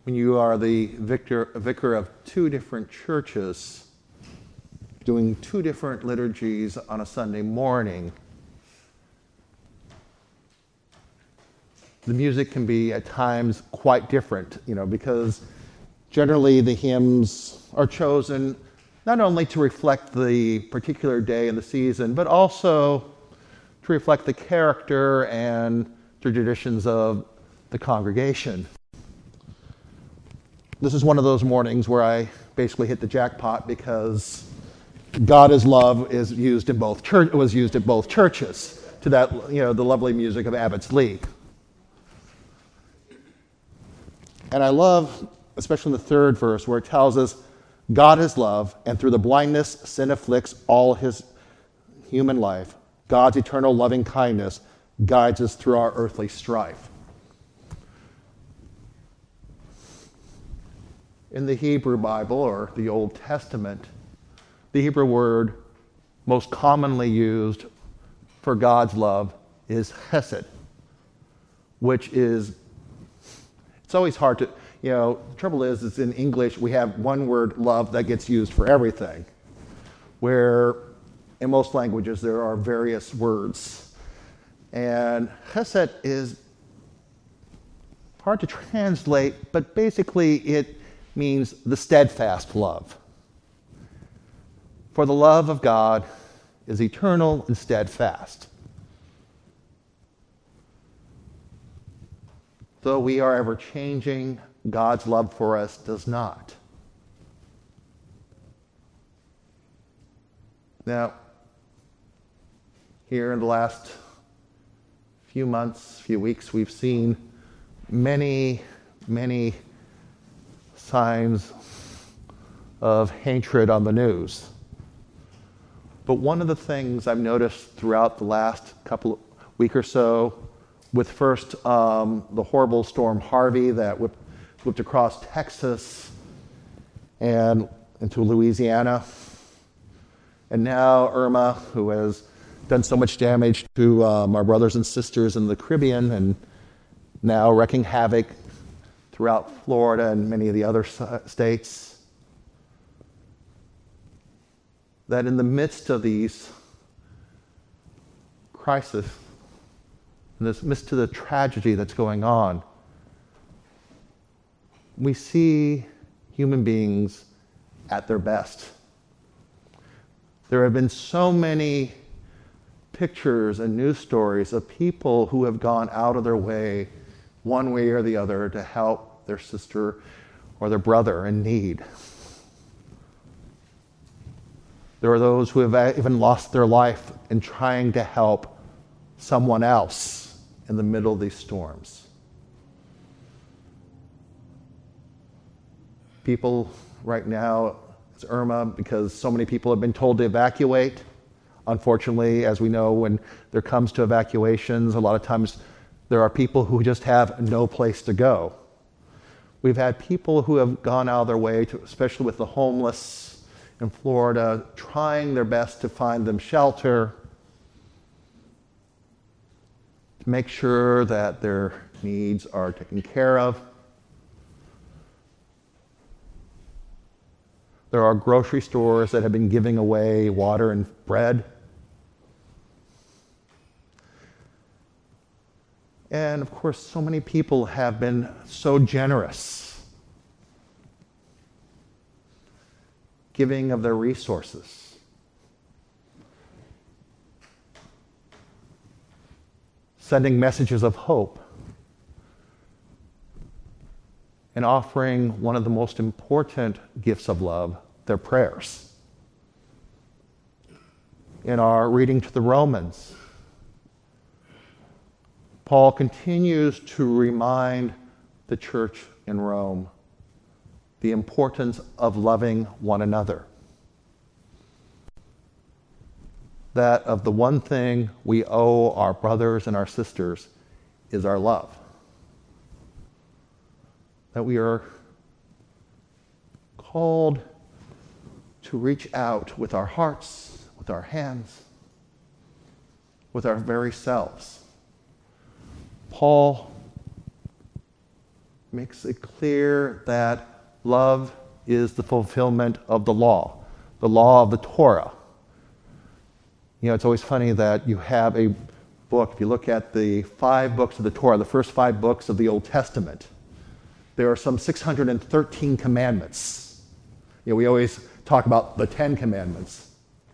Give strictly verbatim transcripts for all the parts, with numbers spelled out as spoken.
when you are the victor, vicar of two different churches, doing two different liturgies on a Sunday morning, the music can be at times quite different, you know, because generally the hymns are chosen not only to reflect the particular day and the season, but also to reflect the character and the traditions of the congregation. This is one of those mornings where I basically hit the jackpot because God is Love is used in both church was used at both churches to that, you know, the lovely music of Abbott's League. And I love, especially in the third verse, where it tells us, God is love, and through the blindness sin afflicts all his human life. God's eternal loving kindness guides us through our earthly strife. In the Hebrew Bible, or the Old Testament, the Hebrew word most commonly used for God's love is chesed, which is, it's always hard to, you know, the trouble is, is in English we have one word, love, that gets used for everything, where in most languages there are various words. And chesed is hard to translate, but basically it means the steadfast love. For the love of God is eternal and steadfast. Though we are ever changing, God's love for us does not. Now, here in the last few months, few weeks, we've seen many, many signs of hatred on the news. But one of the things I've noticed throughout the last couple of week or so, with first um, the horrible storm Harvey that whipped, whipped across Texas and into Louisiana, and now Irma, who has done so much damage to um, our brothers and sisters in the Caribbean, and now wreaking havoc throughout Florida and many of the other states, that in the midst of these crises, in the midst of the tragedy that's going on, we see human beings at their best. There have been so many pictures and news stories of people who have gone out of their way, one way or the other, to help their sister or their brother in need. There are those who have even lost their life in trying to help someone else in the middle of these storms. People right now, it's Irma, because so many people have been told to evacuate. Unfortunately, as we know, when there comes to evacuations, a lot of times there are people who just have no place to go. We've had people who have gone out of their way, to, especially with the homeless in Florida, trying their best to find them shelter, to make sure that their needs are taken care of. There are grocery stores that have been giving away water and bread. And of course, so many people have been so generous, giving of their resources. Sending messages of hope. And offering one of the most important gifts of love, their prayers. In our reading to the Romans, Paul continues to remind the church in Rome the importance of loving one another. That of the one thing we owe our brothers and our sisters is our love. That we are called to reach out with our hearts, with our hands, with our very selves. Paul makes it clear that love is the fulfillment of the law, the law of the Torah. You know, it's always funny that you have a book, if you look at the five books of the Torah, the first five books of the Old Testament, there are some six hundred thirteen commandments. You know, we always talk about the Ten Commandments.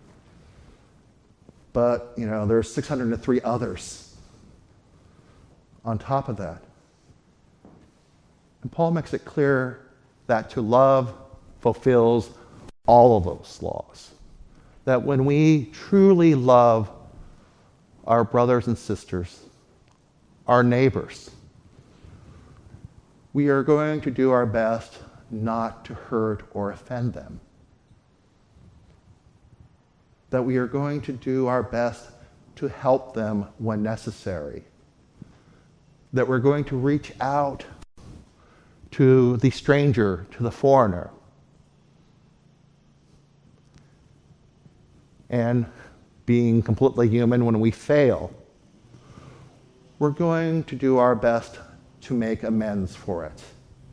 But, you know, there's six hundred three others on top of that. And Paul makes it clear that to love fulfills all of those laws. That when we truly love our brothers and sisters, our neighbors, we are going to do our best not to hurt or offend them. That we are going to do our best to help them when necessary. That we're going to reach out to the stranger, to the foreigner. And being completely human, when we fail, we're going to do our best to make amends for it.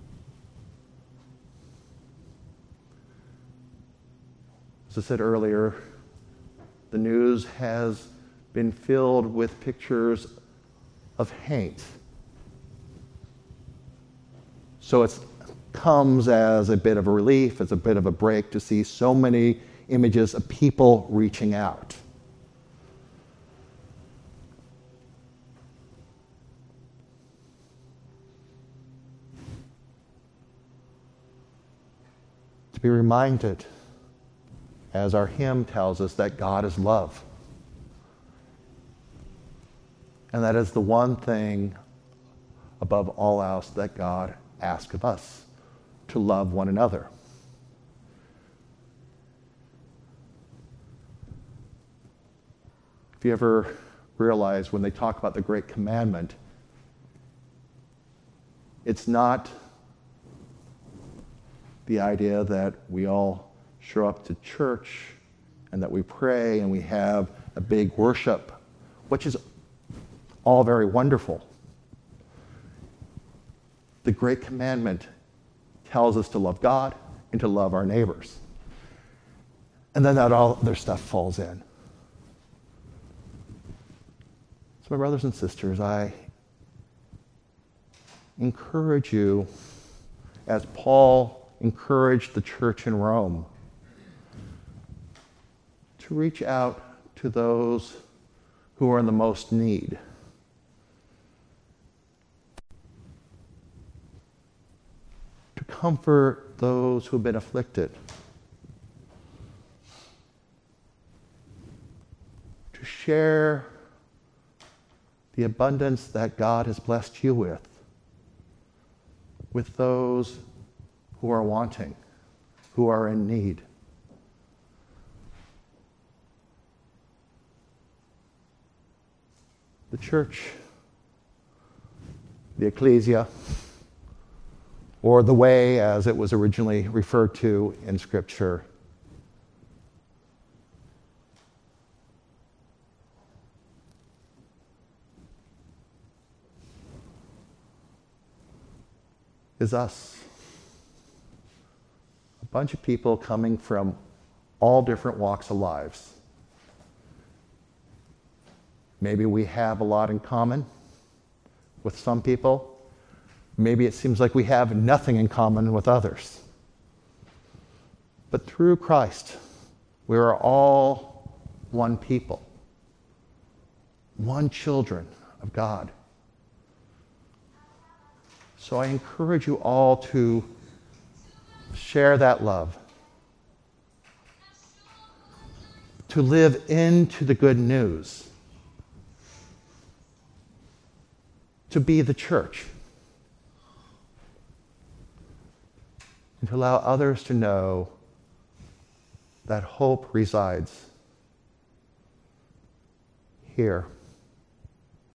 As I said earlier, the news has been filled with pictures of hate. So it comes as a bit of a relief, as a bit of a break to see so many images of people reaching out. To be reminded, as our hymn tells us, that God is love. And that is the one thing above all else that God asks of us, to love one another. If you ever realize when they talk about the Great Commandment, it's not the idea that we all show up to church and that we pray and we have a big worship, which is all very wonderful. The Great Commandment tells us to love God and to love our neighbors. And then that all other stuff falls in. So my brothers and sisters, I encourage you, as Paul encouraged the church in Rome, to reach out to those who are in the most need. To comfort those who have been afflicted. To share the abundance that God has blessed you with, with those who are wanting, who are in need. The church, the ecclesia, or the way as it was originally referred to in Scripture, is us. A bunch of people coming from all different walks of lives. Maybe we have a lot in common with some people. Maybe it seems like we have nothing in common with others. But through Christ, we are all one people, one children of God. So I encourage you all to share that love, to live into the good news, to be the church, and to allow others to know that hope resides here.